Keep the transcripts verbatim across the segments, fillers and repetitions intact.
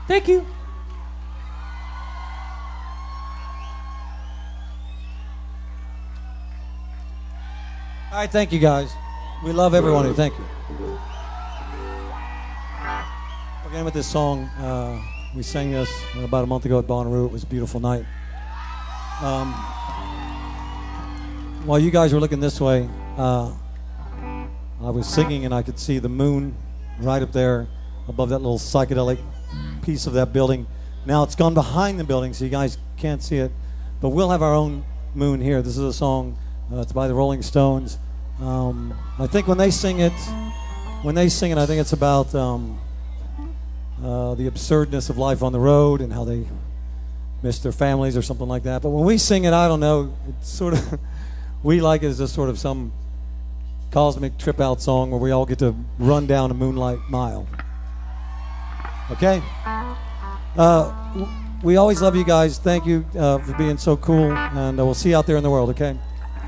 Thank you. All right, thank you guys. We love everyone here. Thank you. Again with this song, uh, we sang this about a month ago at Bonnaroo. It was a beautiful night. Um, while you guys were looking this way, uh, I was singing and I could see the moon right up there above that little psychedelic piece of that building. Now it's gone behind the building, so you guys can't see it. But we'll have our own moon here. This is a song. Uh, it's by the Rolling Stones. Um, I think when they sing it, when they sing it, I think it's about um, uh, the absurdness of life on the road and how they miss their families or something like that. But when we sing it, I don't know. It's sort of we like it as a sort of some cosmic trip out song where we all get to run down a moonlight mile. Okay? Uh, we always love you guys. Thank you uh, for being so cool, and uh, we'll see you out there in the world. Okay?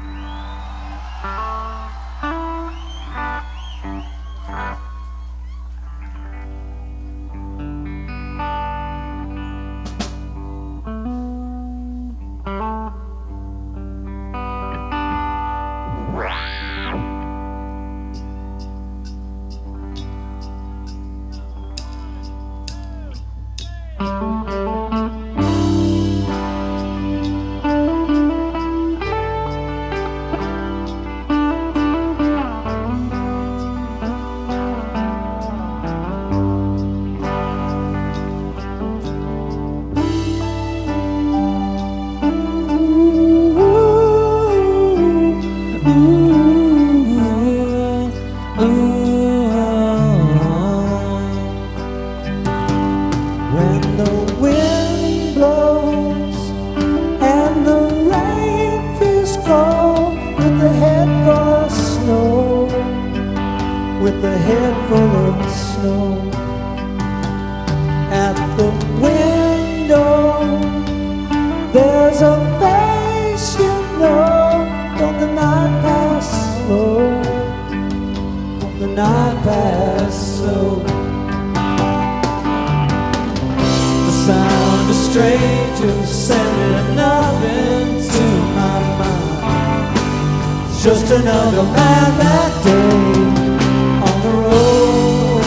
Just another man that day on the road.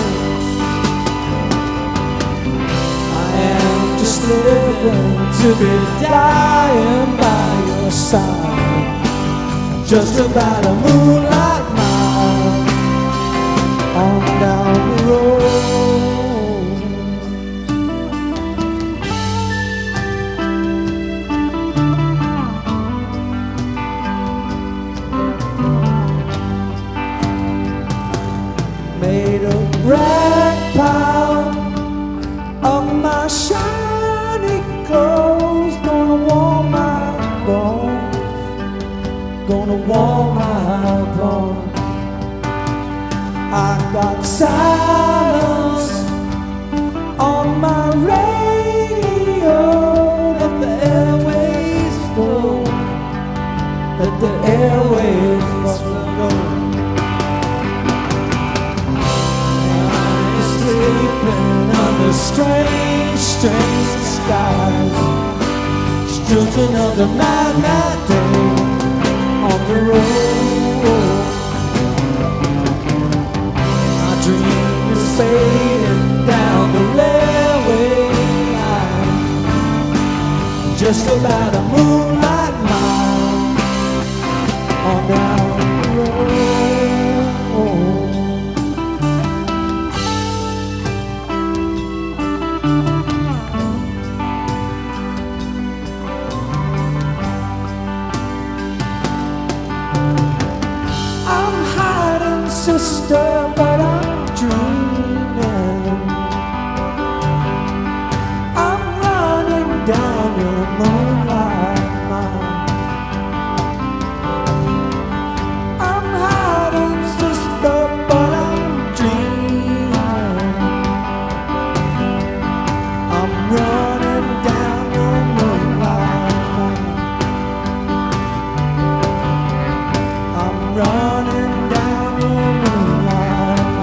I am just living to be dying by your side. Just about a moonlight mile on down the road. Rag pile of my shiny clothes, gonna warm my bones, gonna warm my bones. I got silence on my radio, let the airwaves flow, let the airwaves flow. Sleeping under strange, strange skies. It's just another mad, mad day on the road. My dream is fading down the railway line. Just about a moonlight mile on down the road. Sister, but I'm dreaming. I'm running down your moonlight line. I'm hiding, sister, but I'm dreaming. I'm running down your moonlight line. I'm running down your moonlight.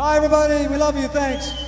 Bye, everybody. We love you. Thanks.